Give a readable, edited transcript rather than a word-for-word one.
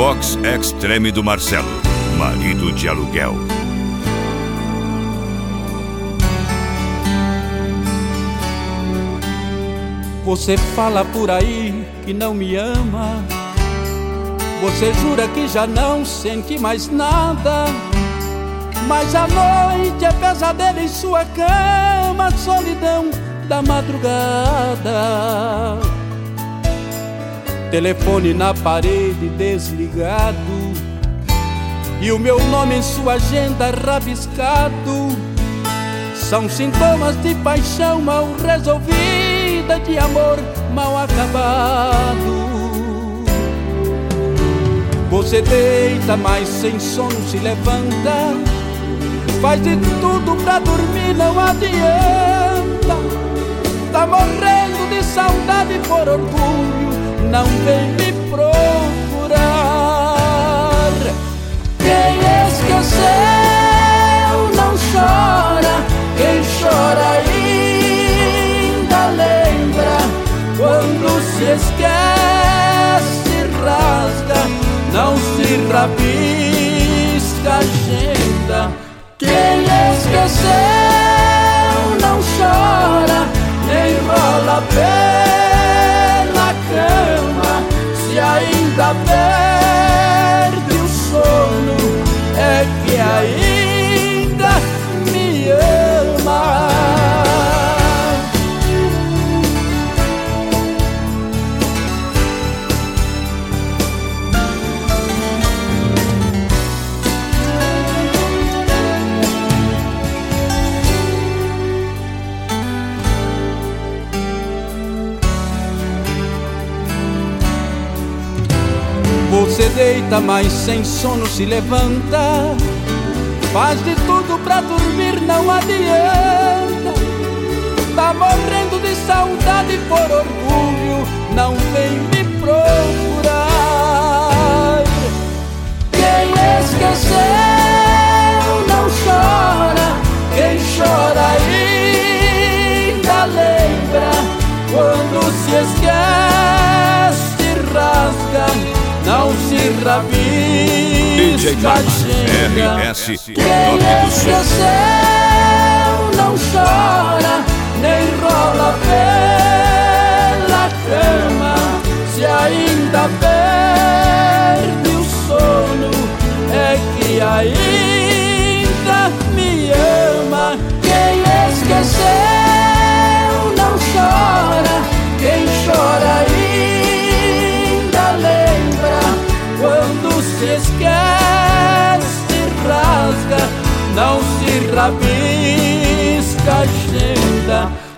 Vox Extreme do Marcelo, marido de aluguel. Você fala por aí que não me ama. Você jura que já não sente mais nada. Mas a noite é pesadelo em sua cama, solidão da madrugada. Telefone na parede desligado e o meu nome em sua agenda rabiscado. São sintomas de paixão mal resolvida, de amor mal acabado. Você deita, mas sem sono se levanta. Faz de tudo pra dormir, não adianta. Tá morrendo de saudade por orgulho, não vem me procurar. Quem esqueceu não chora, quem chora ainda lembra. Quando se esquece, rasga, não se rabisca a agenda. Quem esqueceu não chora, nem rola pela cama. Se ainda perde o sono, é que ainda me ama. Você deita, mas sem sono se levanta. Faz de tudo pra dormir, não adianta. Tá morrendo de saudade por orgulho, não vem me procurar. Quem esqueceu não chora, quem chora ainda lembra. Quando se esquece, rasga, não se rabisca a agenda. Quem esqueceu não chora, nem rola pela cama. Se ainda perde o sono, é que ainda me ama. Quem esqueceu não chora, quem chora ainda lembra. Quando se esquece, rasga, não se rabisca a agenda.